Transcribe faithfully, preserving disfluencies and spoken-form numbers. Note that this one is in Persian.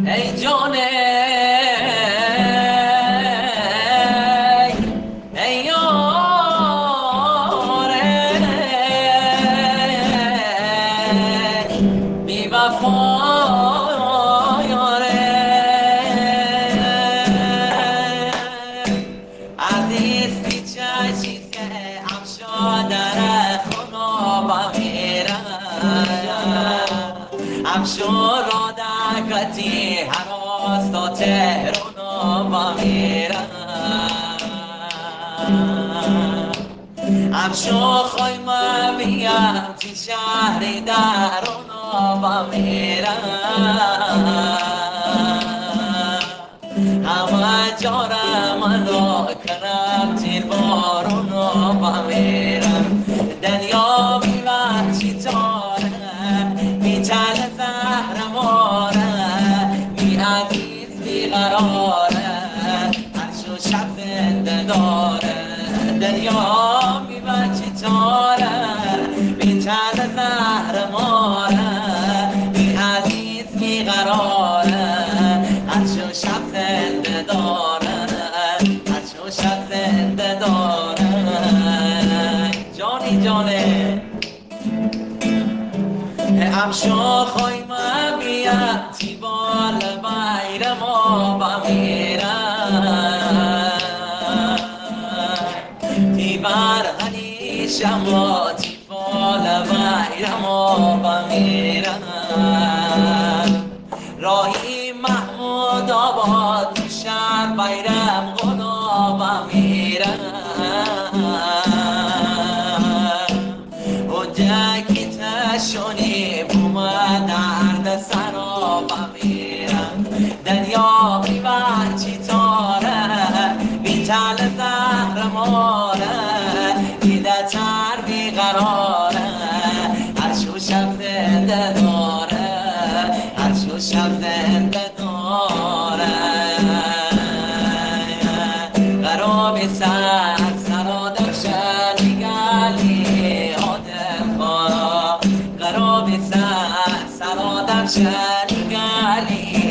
ای جانه ای یاره بی وفا یاره عزیز پیچه چیزه افشا در خونابا میرم افشا را دکتی هراست و تهرانابا میرم افشا خواهیم بیم تی شهری درونابا میرم همه جارم را کنم تیر بارونابا میرم دنیا بیوه چی تاره بی تل زهرماره بی عزیز بی قراره عرش و شب زنده داره دنیا بیوه چی تاره بی تل زهرماره بی عزیز بی قراره عرش و شب زنده داره عرش و شب زنده داره جانی جانه افشا خواهیم بیم تی بال بیرم و بمیرم تی برهنی شما تی بال بیرم و بمیرم راهی محمود آباد تو شهر بیرم غنا بمیرم حجکی تشونی بومد درد سرا بمیرم دنیا بیبر چی تاره بی تل زهر ماره دیده تر بی قراره عرش و شب زنده داره عرش و شب زنده داره قراب سر سرادم شنگلی آدم خورا قراب سر سرادم شنگلی